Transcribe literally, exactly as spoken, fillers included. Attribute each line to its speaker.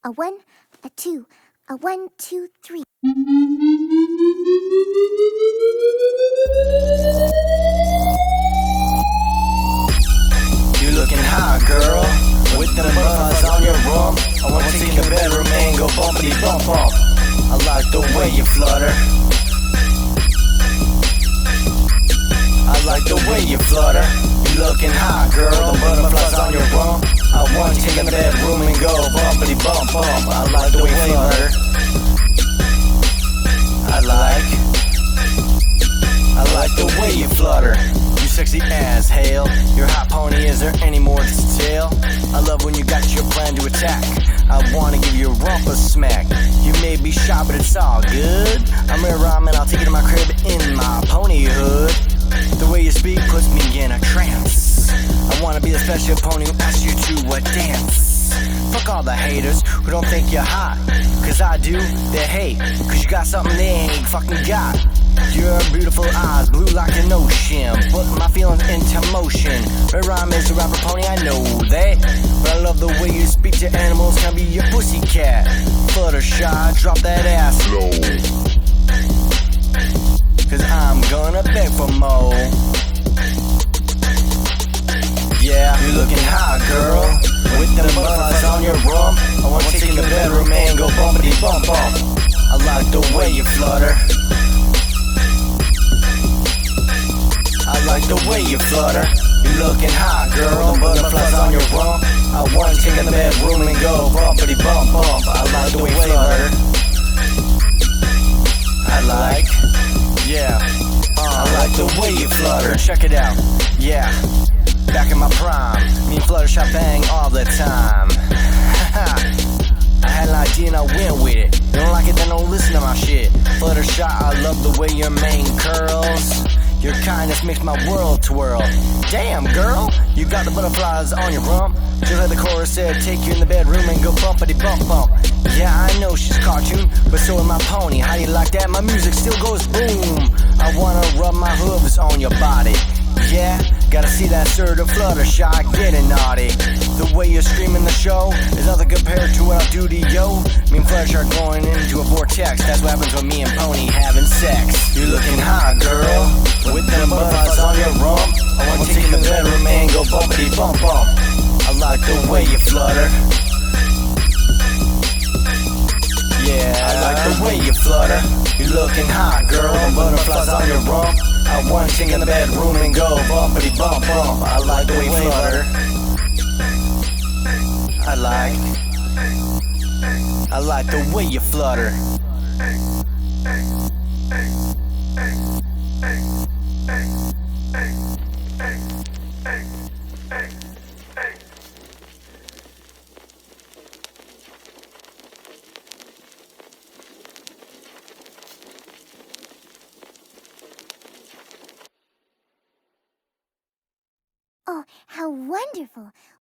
Speaker 1: A one, a two, a one, two, three.
Speaker 2: You looking hot, girl, with them butterflies on your rump. I wanna take your bedroom and go bumpity bump bump. I like the way you flutter. I like the way you flutter. You looking hot, girl, the butterflies on your rump. I wanna take your bedroom and go bumpity bump bump. I like the way you flutter. I like. I like the way you flutter. You sexy as hell. Your hot pony, is there any more to tell? I love when you got your plan to attack. I wanna give your rump a smack. You may be shy, but it's all good. I'm a rhyme and I'll take it to my crib in my pony hood. The way you speak puts me in a trance. I wanna be the special pony who asks you to a dance. Fuck all the haters who don't think you're hot. Cause I do, they hate. Cause you got something they ain't fucking got. Your beautiful eyes, blue like an ocean. Put my feelings into motion. Red rhyme is a rapper pony, I know that. But I love the way you speak to animals. Can be your pussycat. Fluttershy, drop that ass low. Cause I'm gonna beg for more. Yeah, you looking hot, girl, with them butterflies on your rump. I wanna take you in the bedroom and go bumpity bump bump. I like the way you flutter. I like the way you flutter. You looking hot, girl, butterflies on your rump. I wanna take you in the bedroom and go bumpity bump bump. I like the way you flutter. I like. Yeah, uh, I like the way you flutter. Check it out, yeah. Back in my prime, me and Fluttershy bang all the time. I had an idea and I went with it. You don't like it, then don't listen to my shit. Fluttershy, I love the way your mane curls. Your kindness makes my world twirl. Damn, girl, you got the butterflies on your rump. Just like the chorus said, take you in the bedroom and go bumpity bump bump. Yeah, I know she's cartoon, but so is my pony. How you like that? My music still goes boom. I wanna rub my hooves on your body. Yeah, gotta see that sort of Fluttershy getting naughty. The way you scream in the show is nothing compared to what I do to yo. Me and Fluttershy are going into a vortex. That's what happens when me and Pony having sex. You looking hot, girl, with them butterflies on your rump. I wanna take you in the bedroom and go bumpity bump bump. I like the way you flutter. Yeah, I like the way you flutter. You looking hot, girl, butterflies on your rump. I want to in the bedroom and go bumpity bump bump. I like the way you flutter. I like. I like the way you flutter.
Speaker 1: Oh, how wonderful!